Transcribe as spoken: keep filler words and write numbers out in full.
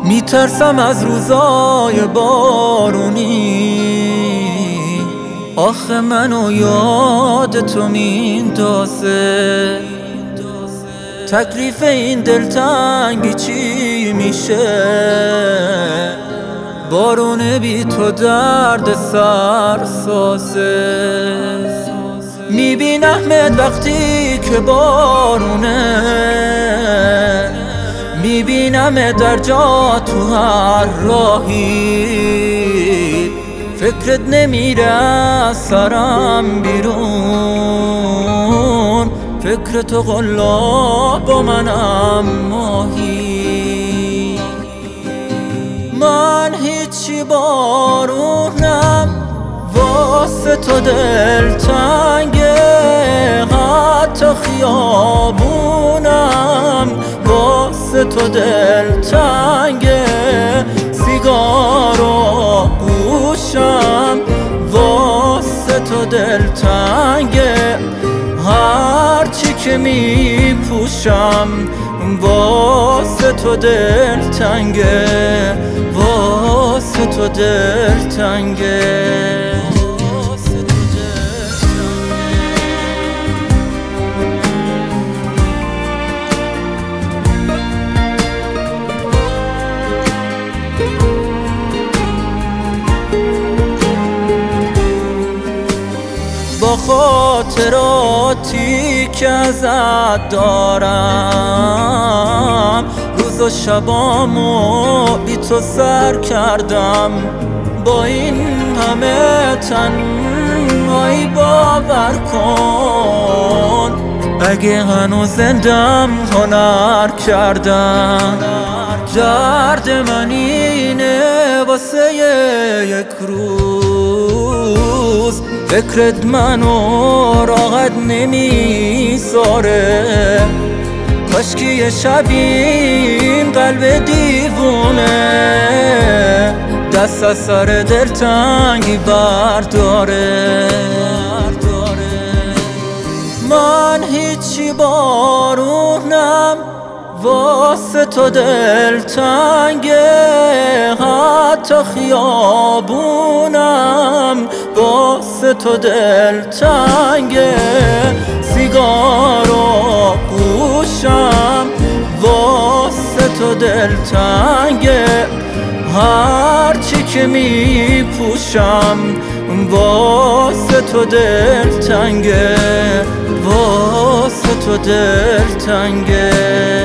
میترسم از روزای بارونی، آخه منو یاد تو میندازه. تکلیف این دلتنگی چی میشه؟ بارون بی تو درد سر سازه. میبینمت وقتی که بارونه، میبینم در جا تو هر راهی. فکرت نمیره از سرم بیرون، فکر تو قلاب با منم ماهی. من هیچی بارونم، واسه تو دلتنگه. حتی خیابونم واسه تو دلتنگه. سیگارو گوشم واسه تو دلتنگه. هرچی که میپوشم واسه تو دلتنگه، واسه تو دلتنگه. با خاطراتی که ازت دارم، روز و شبامو بی تو سر کردم. با این همه تنهایی باور کن، اگه هنوز زندم هنر کردم. درد من اینه واسه یک روز، فکرت منو راحت نمیذاره. کاشکی یه شبی این قلب دیوونه دست از سر دلتنگی برداره. من هیچی بارونم، واسه تو دلتنگه. حتی خیابونم واسه تو دلتنگه. سیگارو گوشم واسه تو دلتنگه. هرچی که میپوشم واسه تو دلتنگه، واسه تو دلتنگه.